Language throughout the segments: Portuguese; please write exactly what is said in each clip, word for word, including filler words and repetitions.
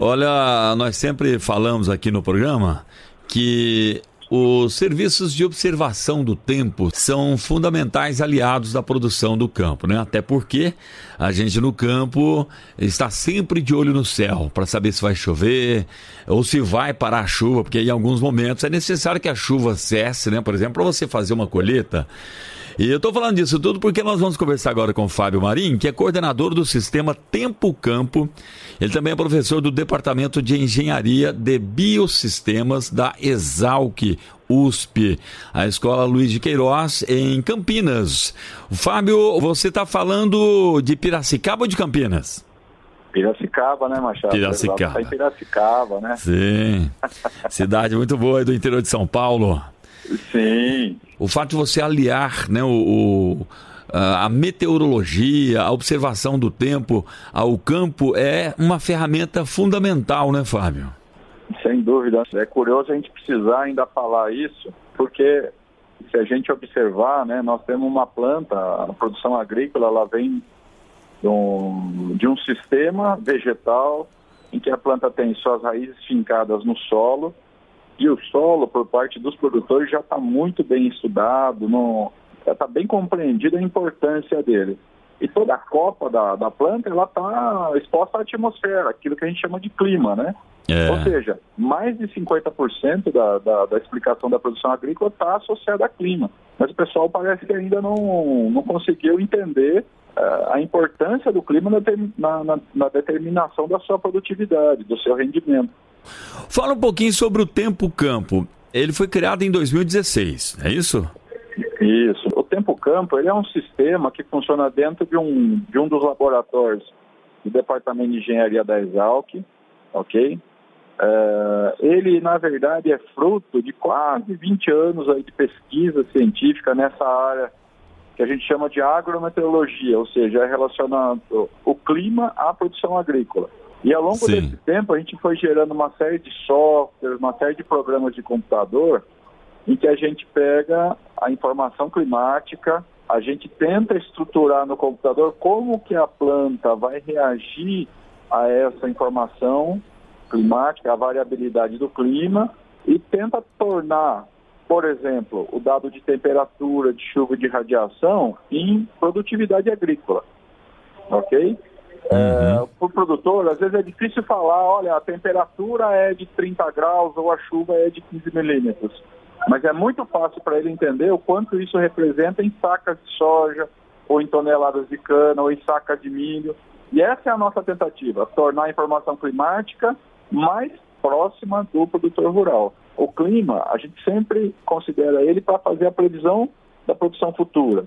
Olha, nós sempre falamos aqui no programa que os serviços de observação do tempo são fundamentais aliados da produção do campo, né? Até porque a gente no campo está sempre de olho no céu para saber se vai chover ou se vai parar a chuva, porque em alguns momentos é necessário que a chuva cesse, né? Por exemplo, para você fazer uma colheita. E eu estou falando disso tudo porque nós vamos conversar agora com o Fábio Marim, que é coordenador do sistema Tempo Campo. Ele também é professor do Departamento de Engenharia de Biosistemas da Exalc U S P, a Escola Luiz de Queiroz, em Campinas. Fábio, você está falando de Piracicaba ou de Campinas? Piracicaba, né, Machado? Piracicaba. Tá em Piracicaba, né? Sim, cidade muito boa do interior de São Paulo. Sim. O fato de você aliar, né, o, o, a meteorologia, a observação do tempo ao campo é uma ferramenta fundamental, né, Fábio? Sem dúvida. É curioso a gente precisar ainda falar isso, porque se a gente observar, né, nós temos uma planta, a produção agrícola, ela vem de um, de um sistema vegetal em que a planta tem suas raízes fincadas no solo. E o solo, por parte dos produtores, já está muito bem estudado, no, já está bem compreendida a importância dele. E toda a copa da, da planta, ela está exposta à atmosfera, aquilo que a gente chama de clima, né? É. Ou seja, mais de cinquenta por cento da, da, da explicação da produção agrícola está associada a clima. Mas o pessoal parece que ainda não, não conseguiu entender uh, a importância do clima na, na, na determinação da sua produtividade, do seu rendimento. Fala um pouquinho sobre o Tempo Campo. Ele foi criado em dois mil e dezesseis, é isso? Isso. O Tempo Campo, ele é um sistema que funciona dentro de um, de um dos laboratórios do Departamento de Engenharia da Exalc, ok? Uh, ele, na verdade, é fruto de quase vinte anos aí de pesquisa científica nessa área que a gente chama de agrometeorologia, ou seja, é relacionado o clima à produção agrícola. E ao longo Sim. desse tempo a gente foi gerando uma série de softwares, uma série de programas de computador em que a gente pega a informação climática, a gente tenta estruturar no computador como que a planta vai reagir a essa informação climática, a variabilidade do clima, e tenta tornar, por exemplo, o dado de temperatura, de chuva e de radiação em produtividade agrícola, ok? Uhum. É, para o produtor, às vezes é difícil falar, olha, a temperatura é de trinta graus ou a chuva é de quinze milímetros. Mas é muito fácil para ele entender o quanto isso representa em sacas de soja, ou em toneladas de cana, ou em sacas de milho. E essa é a nossa tentativa, tornar a informação climática mais próxima do produtor rural. O clima, a gente sempre considera ele para fazer a previsão da produção futura.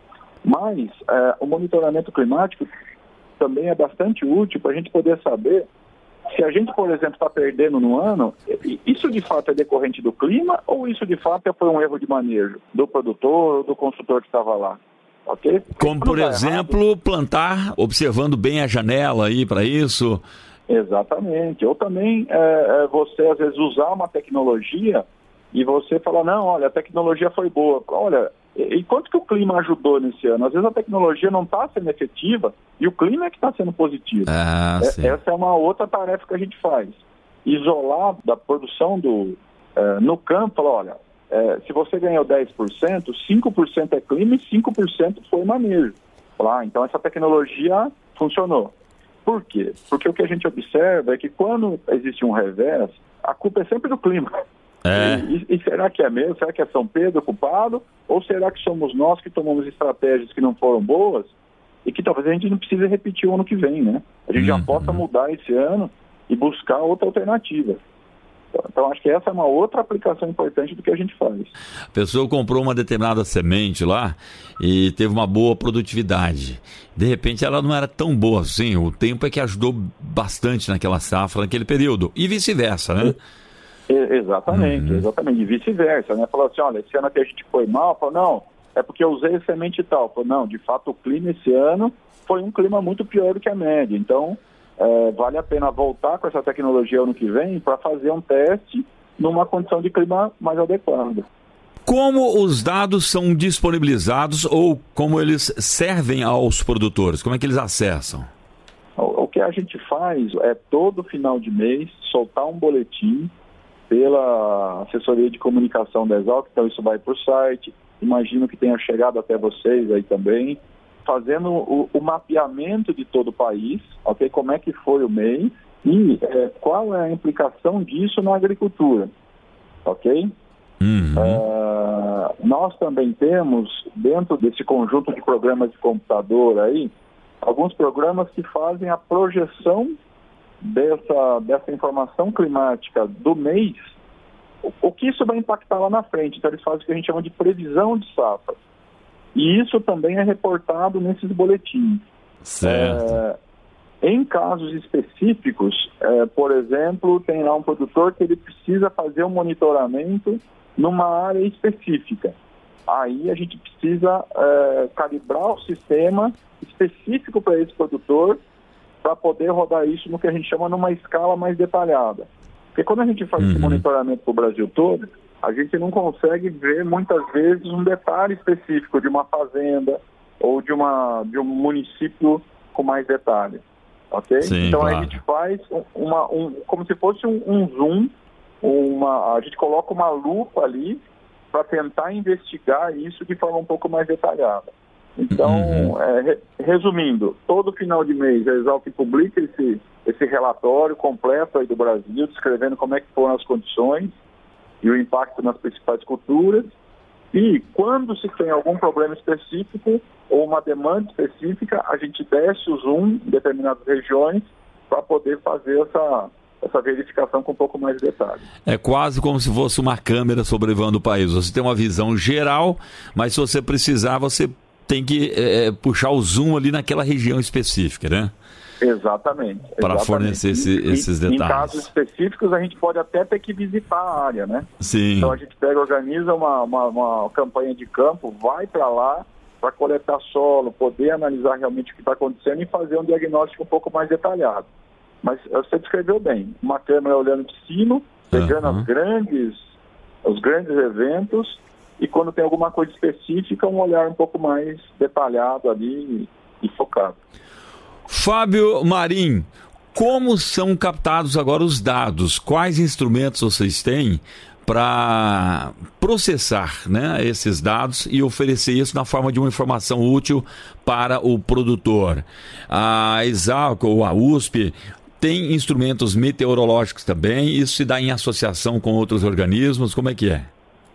Mas é, o monitoramento climático também é bastante útil para a gente poder saber se a gente, por exemplo, está perdendo no ano, isso de fato é decorrente do clima ou isso de fato foi um erro de manejo do produtor ou do consultor que estava lá? Okay? Como, por exemplo, errado. Plantar observando bem a janela aí para isso? Exatamente. Ou também é, é você, às vezes, usar uma tecnologia e você falar, não, olha, a tecnologia foi boa. Olha, e quanto que o clima ajudou nesse ano? Às vezes a tecnologia não está sendo efetiva e o clima é que está sendo positivo. Ah, é, essa é uma outra tarefa que a gente faz. Isolar da produção do, é, no campo, falar, olha, é, se você ganhou dez por cento, cinco por cento é clima e cinco por cento foi manejo. Lá, então essa tecnologia funcionou. Por quê? Porque o que a gente observa é que quando existe um revés, a culpa é sempre do clima. É. E, e será que é mesmo? Será que é São Pedro culpado? Ou será que somos nós que tomamos estratégias que não foram boas e que talvez a gente não precise repetir o ano que vem, né? A gente uhum. já possa mudar esse ano e buscar outra alternativa. Então, acho que essa é uma outra aplicação importante do que a gente faz. A pessoa comprou uma determinada semente lá e teve uma boa produtividade. De repente, ela não era tão boa assim. O tempo é que ajudou bastante naquela safra, naquele período. E vice-versa, né? É, exatamente, uhum. exatamente. E vice-versa, né? Falou assim, olha, esse ano aqui a gente foi mal. Falou, não, é porque eu usei semente e tal. Falou, não, de fato, o clima esse ano foi um clima muito pior do que a média. Então... É, vale a pena voltar com essa tecnologia ano que vem para fazer um teste numa condição de clima mais adequada. Como os dados são disponibilizados ou como eles servem aos produtores? Como é que eles acessam? O, o que a gente faz é todo final de mês soltar um boletim pela assessoria de comunicação da Exalc, então isso vai para o site, imagino que tenha chegado até vocês aí também, fazendo o, o mapeamento de todo o país, ok? Como é que foi o mês e é, qual é a implicação disso na agricultura, ok? Uhum. Uh, nós também temos, dentro desse conjunto de programas de computador aí, alguns programas que fazem a projeção dessa, dessa informação climática do mês, o, o que isso vai impactar lá na frente. Então eles fazem o que a gente chama de previsão de safra. E isso também é reportado nesses boletins. Certo. É, em casos específicos, é, por exemplo, tem lá um produtor que ele precisa fazer um monitoramento numa área específica. Aí a gente precisa é, calibrar o sistema específico para esse produtor para poder rodar isso no que a gente chama numa escala mais detalhada. Porque quando a gente faz uhum. esse monitoramento para o Brasil todo, a gente não consegue ver muitas vezes um detalhe específico de uma fazenda ou de, uma, de um município com mais detalhes. Ok? Sim, então claro. A gente faz uma, um, como se fosse um, um zoom, uma, a gente coloca uma lupa ali para tentar investigar isso de forma um pouco mais detalhada. Então, uhum. é, resumindo, todo final de mês a Exalc publica esse, esse relatório completo aí do Brasil, descrevendo como é que foram as condições e o impacto nas principais culturas. E quando se tem algum problema específico ou uma demanda específica, a gente desce o zoom em determinadas regiões para poder fazer essa, essa verificação com um pouco mais de detalhe. É quase como se fosse uma câmera sobrevoando o país. Você tem uma visão geral, mas se você precisar, você tem que é, puxar o zoom ali naquela região específica, né? Exatamente. Para fornecer esse, e, esses detalhes. Em casos específicos, a gente pode até ter que visitar a área, né? Sim. Então a gente pega, organiza uma, uma, uma campanha de campo, vai para lá para coletar solo, poder analisar realmente o que está acontecendo e fazer um diagnóstico um pouco mais detalhado. Mas você descreveu bem, uma câmera olhando de cima, pegando uhum. as grandes, os grandes eventos, e quando tem alguma coisa específica, um olhar um pouco mais detalhado ali e, e focado. Fábio Marim, como são captados agora os dados? Quais instrumentos vocês têm para processar, né, esses dados e oferecer isso na forma de uma informação útil para o produtor? A Exalc ou a U S P tem instrumentos meteorológicos também? Isso se dá em associação com outros organismos? Como é que é?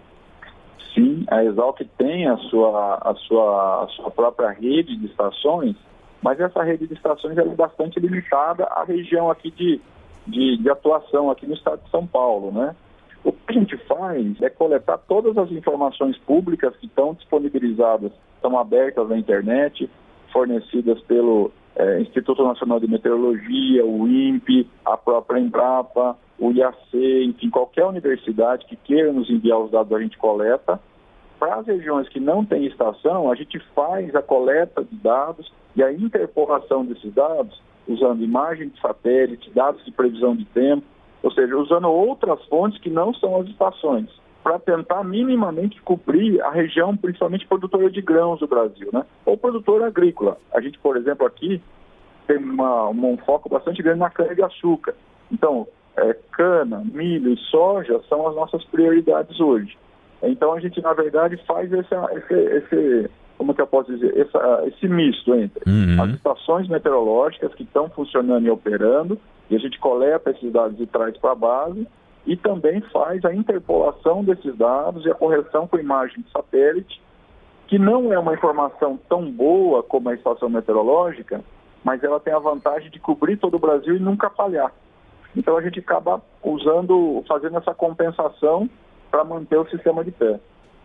Sim, a Exalc tem a sua, a sua, a sua própria rede de estações, mas essa rede de estações é bastante limitada à região aqui de, de, de atuação aqui no estado de São Paulo, né? O que a gente faz é coletar todas as informações públicas que estão disponibilizadas, estão abertas na internet, fornecidas pelo é, Instituto Nacional de Meteorologia, o INPE, a própria Embrapa, o I A C, enfim, qualquer universidade que queira nos enviar os dados a gente coleta. Para as regiões que não têm estação, a gente faz a coleta de dados e a interpolação desses dados, usando imagem de satélite, dados de previsão de tempo, ou seja, usando outras fontes que não são as estações, para tentar minimamente cobrir a região, principalmente produtora de grãos do Brasil, né? Ou produtora agrícola. A gente, por exemplo, aqui tem uma, um foco bastante grande na cana-de-açúcar. Então, é, cana, milho e soja são as nossas prioridades hoje. Então a gente, na verdade, faz esse, esse, esse como que eu posso dizer, essa, esse misto entre uhum. as estações meteorológicas que estão funcionando e operando, e a gente coleta esses dados e traz para a base, e também faz a interpolação desses dados e a correção com imagem de satélite, que não é uma informação tão boa como a estação meteorológica, mas ela tem a vantagem de cobrir todo o Brasil e nunca falhar. Então a gente acaba usando, fazendo essa compensação para manter o sistema de pé.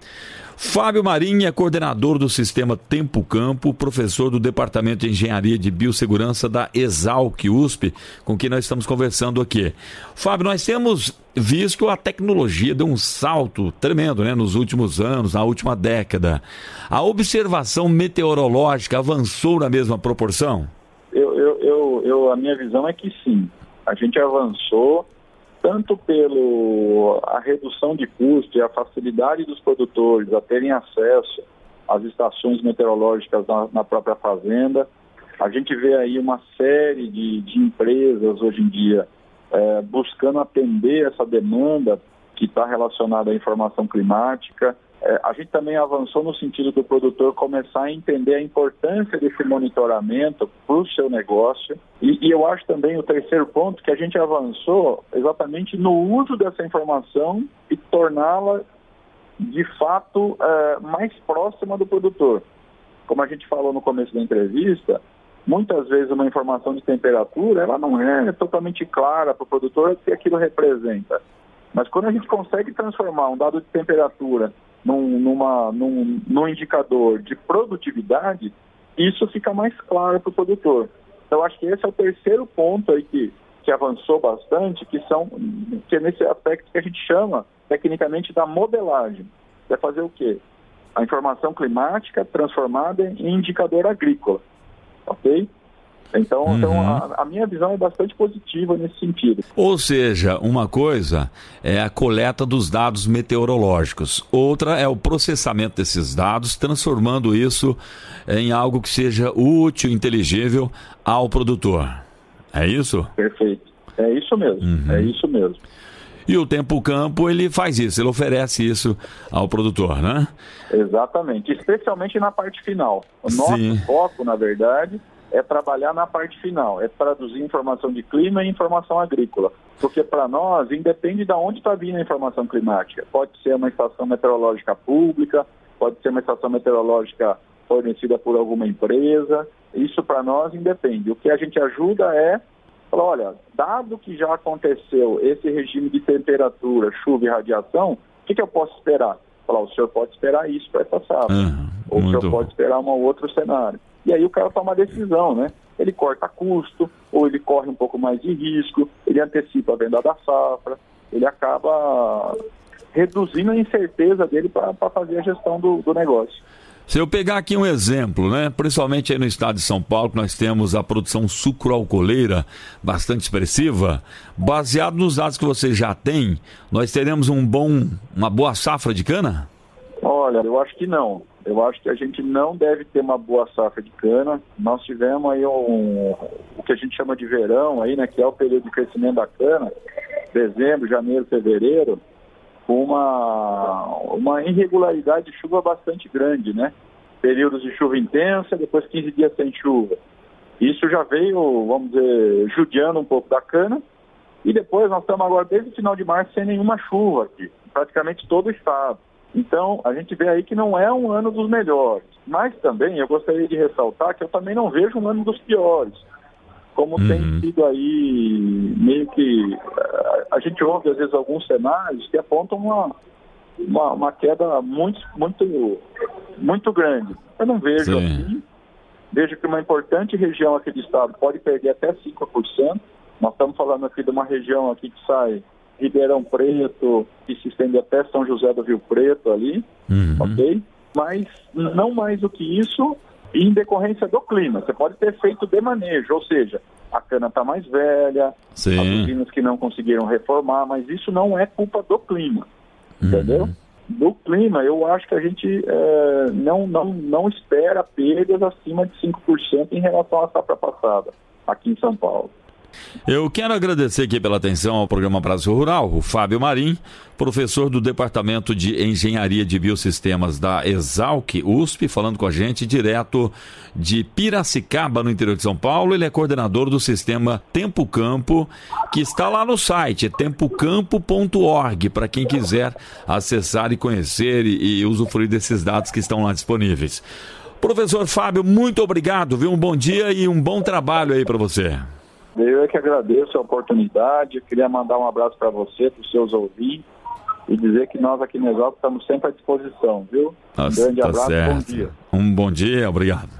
Fábio Marim é coordenador do Sistema Tempo Campo, professor do Departamento de Engenharia de Biossegurança da Exalc U S P, com quem nós estamos conversando aqui. Fábio, nós temos visto a tecnologia deu um salto tremendo, né, nos últimos anos, na última década. A observação meteorológica avançou na mesma proporção? Eu, eu, eu, eu, a minha visão é que sim. A gente avançou tanto pela redução de custo e a facilidade dos produtores a terem acesso às estações meteorológicas na, na própria fazenda, A gente vê aí uma série de, de empresas hoje em dia é, buscando atender essa demanda que está relacionada à informação climática. É, a gente também avançou no sentido do produtor começar a entender a importância desse monitoramento para o seu negócio. E, e eu acho também o terceiro ponto que a gente avançou exatamente no uso dessa informação e torná-la de fato é, mais próxima do produtor. Como a gente falou no começo da entrevista, muitas vezes uma informação de temperatura ela não é totalmente clara para o produtor o que aquilo representa. Mas quando a gente consegue transformar um dado de temperatura num, numa, num, num indicador de produtividade, isso fica mais claro para o produtor. Então, acho que esse é o terceiro ponto aí que, que avançou bastante, que, são, que é nesse aspecto que a gente chama, tecnicamente, da modelagem. É fazer o quê? A informação climática transformada em indicador agrícola. Ok? Então, uhum. então a, a minha visão é bastante positiva nesse sentido. Ou seja, uma coisa é a coleta dos dados meteorológicos, outra é o processamento desses dados, transformando isso em algo que seja útil, inteligível ao produtor. É isso? Perfeito. É isso mesmo. Uhum. É isso mesmo. E o Tempo Campo, ele faz isso, ele oferece isso ao produtor, né? Exatamente, especialmente na parte final. O nosso Sim. foco, na verdade, é trabalhar na parte final, é traduzir informação de clima e informação agrícola. Porque para nós, independe de onde está vindo a informação climática. Pode ser uma estação meteorológica pública, pode ser uma estação meteorológica fornecida por alguma empresa. Isso para nós independe. O que a gente ajuda é falar, olha, dado que já aconteceu esse regime de temperatura, chuva e radiação, o que, que eu posso esperar? Falar, o senhor pode esperar isso para essa safra. Uhum, ou o senhor bom. pode esperar um outro cenário. E aí o cara toma uma decisão, né? Ele corta custo, ou ele corre um pouco mais de risco, ele antecipa a venda da safra, ele acaba reduzindo a incerteza dele para fazer a gestão do, do negócio. Se eu pegar aqui um exemplo, né, principalmente aí no estado de São Paulo, que nós temos a produção sucroalcooleira bastante expressiva, baseado nos dados que você já tem, nós teremos um bom, uma boa safra de cana? Olha, eu acho que não. Eu acho que a gente não deve ter uma boa safra de cana. Nós tivemos aí um, o que a gente chama de verão, aí, né, que é o período de crescimento da cana, dezembro, janeiro, fevereiro, com uma, uma irregularidade de chuva bastante grande, né? Períodos de chuva intensa, depois quinze dias sem chuva. Isso já veio, vamos dizer, judiando um pouco da cana. E depois nós estamos agora desde o final de março sem nenhuma chuva aqui, praticamente todo o estado. Então, a gente vê aí que não é um ano dos melhores. Mas também, eu gostaria de ressaltar que eu também não vejo um ano dos piores. Como uhum. tem sido aí, meio que... A gente ouve, às vezes, alguns cenários que apontam uma, uma, uma queda muito, muito, muito grande. Eu não vejo Sim. assim. Vejo que uma importante região aqui do estado pode perder até cinco por cento. Nós estamos falando aqui de uma região aqui que sai Ribeirão Preto, que se estende até São José do Rio Preto ali, uhum. ok? Mas não mais do que isso, em decorrência do clima. Você pode ter feito de manejo, ou seja, a cana está mais velha, Sim. as usinas que não conseguiram reformar, mas isso não é culpa do clima, uhum. entendeu? Do clima, eu acho que a gente é, não, não, não espera perdas acima de cinco por cento em relação à safra passada, aqui em São Paulo. Eu quero agradecer aqui pela atenção ao programa Brasil Rural, o Fábio Marim, professor do Departamento de Engenharia de Biosistemas da Exalc, U S P, falando com a gente direto de Piracicaba, no interior de São Paulo. Ele é coordenador do sistema Tempo Campo, que está lá no site, é tempo campo ponto org, para quem quiser acessar e conhecer e, e usufruir desses dados que estão lá disponíveis. Professor Fábio, muito obrigado, viu? Um bom dia e um bom trabalho aí para você. Eu é que agradeço a oportunidade. Eu queria mandar um abraço para você, para os seus ouvintes, e dizer que nós aqui no Exalc estamos sempre à disposição, viu? Nossa, um grande tá abraço, certo. Bom dia. Um bom dia, obrigado.